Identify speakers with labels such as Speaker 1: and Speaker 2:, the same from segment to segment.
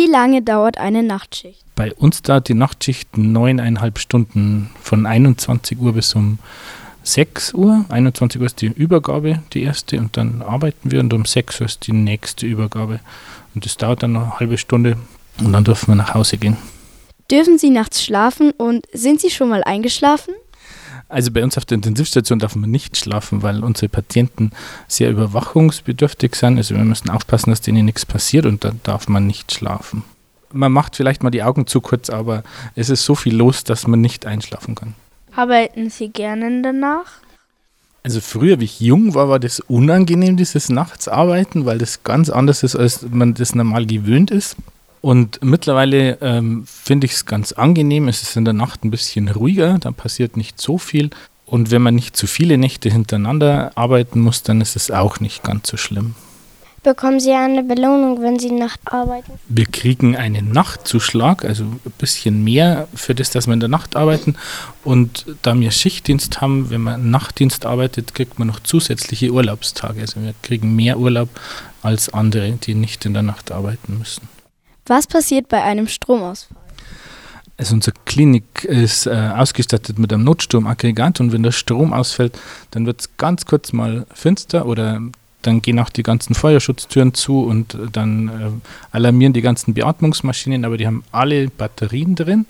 Speaker 1: lange dauert eine Nachtschicht?
Speaker 2: Bei uns dauert die Nachtschicht 9,5 Stunden von 21 Uhr bis um 6 Uhr. 21 Uhr ist die Übergabe, die erste, und dann arbeiten wir und um 6 Uhr ist die nächste Übergabe. Und das dauert dann noch eine halbe Stunde und dann dürfen wir nach Hause gehen.
Speaker 1: Dürfen Sie nachts schlafen und sind Sie schon mal eingeschlafen?
Speaker 2: Also bei uns auf der Intensivstation darf man nicht schlafen, weil unsere Patienten sehr überwachungsbedürftig sind. Also wir müssen aufpassen, dass denen nichts passiert und dann darf man nicht schlafen. Man macht vielleicht mal die Augen zu kurz, aber es ist so viel los, dass man nicht einschlafen kann.
Speaker 1: Arbeiten Sie gerne danach?
Speaker 2: Also früher, wie ich jung war, war das unangenehm, dieses Nachtsarbeiten, weil das ganz anders ist, als man das normal gewöhnt ist. Und mittlerweile finde ich es ganz angenehm. Es ist in der Nacht ein bisschen ruhiger, da passiert nicht so viel. Und wenn man nicht zu viele Nächte hintereinander arbeiten muss, dann ist es auch nicht ganz so schlimm.
Speaker 3: Bekommen Sie eine Belohnung, wenn Sie Nacht arbeiten?
Speaker 2: Wir kriegen einen Nachtzuschlag, also ein bisschen mehr für das, dass wir in der Nacht arbeiten. Und da wir Schichtdienst haben, wenn man Nachtdienst arbeitet, kriegt man noch zusätzliche Urlaubstage. Also wir kriegen mehr Urlaub als andere, die nicht in der Nacht arbeiten müssen.
Speaker 1: Was passiert bei einem Stromausfall?
Speaker 2: Also unsere Klinik ist ausgestattet mit einem Notstromaggregat und wenn der Strom ausfällt, dann wird es ganz kurz mal finster oder dann gehen auch die ganzen Feuerschutztüren zu und dann alarmieren die ganzen Beatmungsmaschinen, aber die haben alle Batterien drin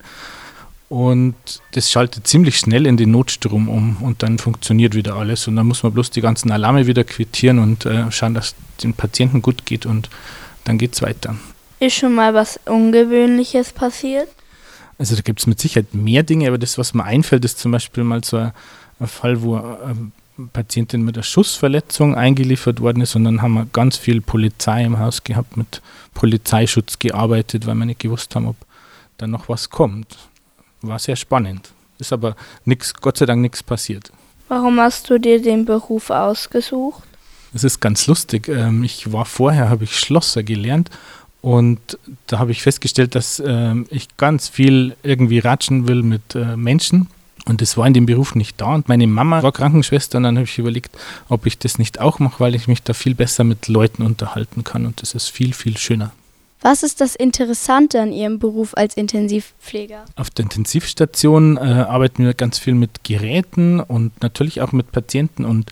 Speaker 2: und das schaltet ziemlich schnell in den Notstrom um und dann funktioniert wieder alles und dann muss man bloß die ganzen Alarme wieder quittieren und schauen, dass es den Patienten gut geht und dann geht es weiter.
Speaker 1: Ist schon mal was Ungewöhnliches passiert?
Speaker 2: Also da gibt es mit Sicherheit mehr Dinge, aber das, was mir einfällt, ist zum Beispiel mal so ein Fall, wo eine Patientin mit einer Schussverletzung eingeliefert worden ist und dann haben wir ganz viel Polizei im Haus gehabt, mit Polizeischutz gearbeitet, weil wir nicht gewusst haben, ob da noch was kommt. War sehr spannend. Ist aber Gott sei Dank nichts passiert.
Speaker 1: Warum hast du dir den Beruf ausgesucht?
Speaker 2: Es ist ganz lustig. Habe ich Schlosser gelernt. Und da habe ich festgestellt, dass ich ganz viel irgendwie ratschen will mit Menschen. Und das war in dem Beruf nicht da. Und meine Mama war Krankenschwester und dann habe ich überlegt, ob ich das nicht auch mache, weil ich mich da viel besser mit Leuten unterhalten kann. Und das ist viel, viel schöner.
Speaker 1: Was ist das Interessante an Ihrem Beruf als Intensivpfleger?
Speaker 2: Auf der Intensivstation arbeiten wir ganz viel mit Geräten und natürlich auch mit Patienten und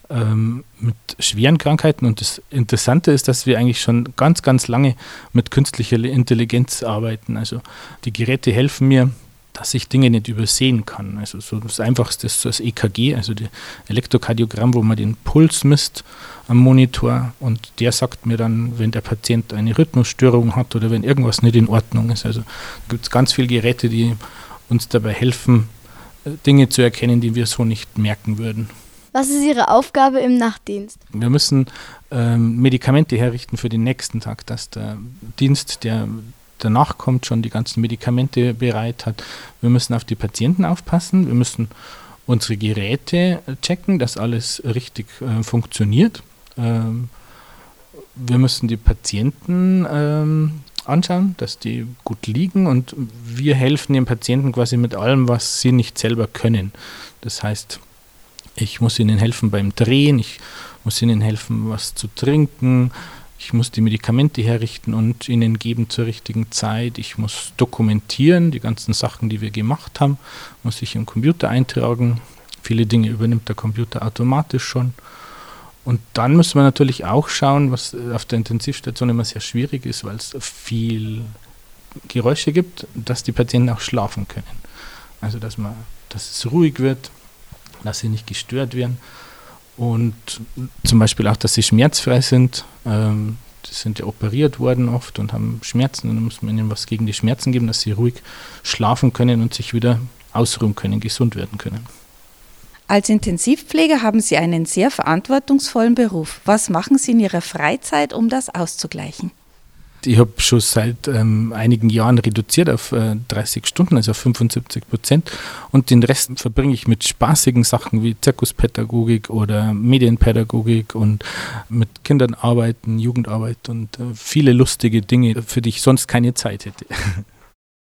Speaker 2: mit schweren Krankheiten. Und das Interessante ist, dass wir eigentlich schon ganz, ganz lange mit künstlicher Intelligenz arbeiten. Also die Geräte helfen mir, dass ich Dinge nicht übersehen kann. Also so das Einfachste ist so das EKG, also das Elektrokardiogramm, wo man den Puls misst am Monitor und der sagt mir dann, wenn der Patient eine Rhythmusstörung hat oder wenn irgendwas nicht in Ordnung ist. Also da gibt es ganz viele Geräte, die uns dabei helfen, Dinge zu erkennen, die wir so nicht merken würden.
Speaker 1: Was ist Ihre Aufgabe im Nachtdienst?
Speaker 2: Wir müssen Medikamente herrichten für den nächsten Tag, dass der Dienst, der danach kommt, schon die ganzen Medikamente bereit hat. Wir müssen auf die Patienten aufpassen, wir müssen unsere Geräte checken, dass alles richtig funktioniert. Wir müssen die Patienten anschauen, dass die gut liegen und wir helfen den Patienten quasi mit allem, was sie nicht selber können. Das heißt, ich muss ihnen helfen beim Drehen, ich muss ihnen helfen, was zu trinken, ich muss die Medikamente herrichten und ihnen geben zur richtigen Zeit. Ich muss dokumentieren, die ganzen Sachen, die wir gemacht haben, muss ich im Computer eintragen. Viele Dinge übernimmt der Computer automatisch schon. Und dann müssen wir natürlich auch schauen, was auf der Intensivstation immer sehr schwierig ist, weil es viel Geräusche gibt, dass die Patienten auch schlafen können. Also dass es ruhig wird, dass sie nicht gestört werden und zum Beispiel auch, dass sie schmerzfrei sind. Die sind ja operiert worden oft und haben Schmerzen und dann muss man ihnen was gegen die Schmerzen geben, dass sie ruhig schlafen können und sich wieder ausruhen können, gesund werden können.
Speaker 4: Als Intensivpfleger haben Sie einen sehr verantwortungsvollen Beruf. Was machen Sie in Ihrer Freizeit, um das auszugleichen?
Speaker 2: Ich habe schon seit einigen Jahren reduziert auf 30 Stunden, also auf 75%. Und den Rest verbringe ich mit spaßigen Sachen wie Zirkuspädagogik oder Medienpädagogik und mit Kindern arbeiten, Jugendarbeit und viele lustige Dinge, für die ich sonst keine Zeit hätte.